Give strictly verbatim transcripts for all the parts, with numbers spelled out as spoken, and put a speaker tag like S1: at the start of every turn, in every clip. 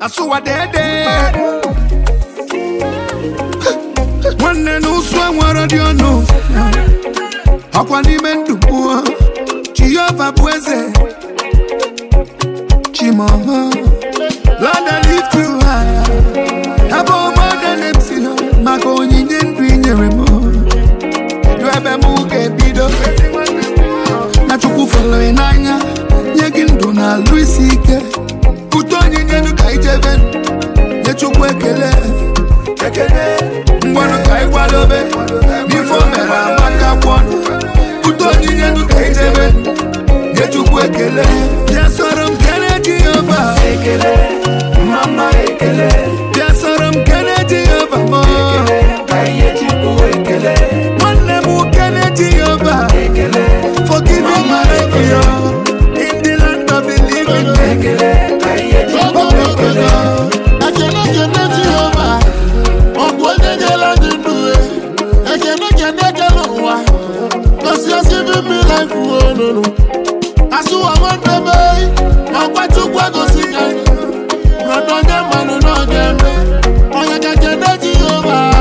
S1: Asuwa dede Mwane nuswa mwaradio no Akwa nime ndupua Chiyova bweze Chimoho Lord I lift you higher Abo mwada nepsiho Mako nyinye ndwinye remo Dwebe muke bido Na chuku follow inanya Yegindu na Luisike Utonyi nyenu kaijeven Yechukwe kele Kekele Mwano kai walobe Before mera maka kwano Utonyi nyenu kaijeven Yechukwe kele Yasorom kele Jehova Ekele Mama ekele Yasorom kele Jehova mo Ekele Kaiye chiku ekele Mwane mu kele Jehova Ekele Forgiving my life in the land of the living Ekele Kaiye chiku ekele Ekele kele Jehova Ogwene jela jinduwe Ekele kele kele wa Cause you're giving me life oh no no Asu wa wande bay Ogwa chukwa gosika Rodonye manu no jeme Oya kele Jehova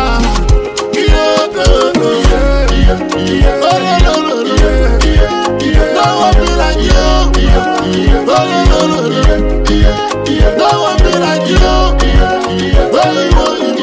S1: Iyoko Oh no no no No one be like you Oh no no no No one be like you Oh no no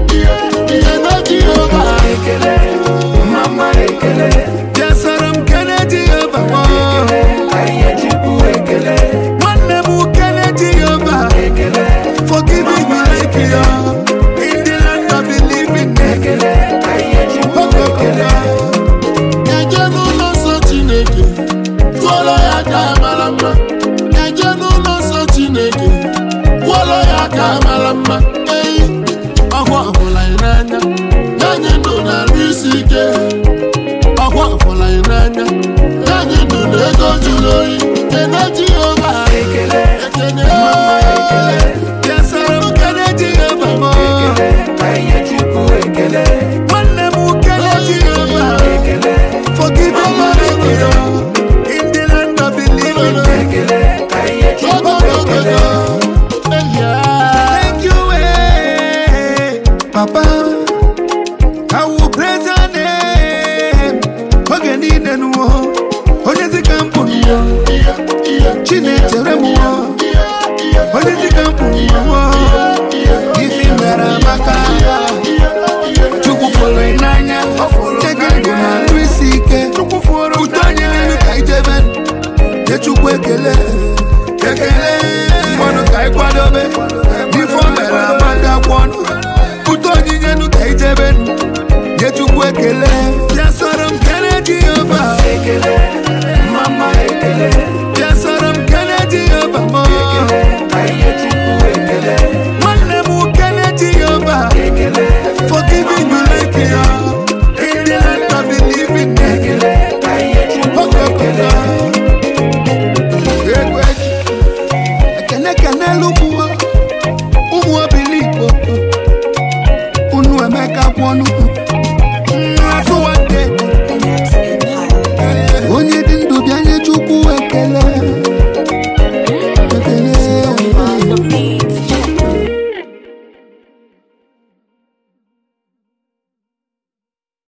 S1: Mama ekele Jasaram kele Jehova ekele Kaiye chiku ekele Mwane mu kele Jehova ekele Forgiving me like you in the land of the living ekele Kaiye chiku ekele Ejenu no so Chineke Kwolo ya kamalama Ejenu no so Chineke Kwolo ya kamalama Ey Akwa afola inanya Nanye ndo na Luisike Akwa afola inanya Nanye ndo na ego juloi Kene Jehova Ekele Ekele Mama ekele Yasaram kene Jehova mo Ekele Kaiye chiku ekele Mwane mu kene Jehova Ekele Forgiving my life in the land of the living Ekele Kaiye chiku ekele Thank you eh Papa I will praise your name. Ogeni nenuo, onyezi kampuni yo. Chine teremuo, onyezi kampuni yo. Ifi mera maka, chuku follow inanya. Tegengo na Luisike, utonye nenu kaijeven. Yechukwe kele, kekele. Mwano kai kwadobe, before mera maka kwano. Utonye nenu kaijeven. Yechukwe kele, yes.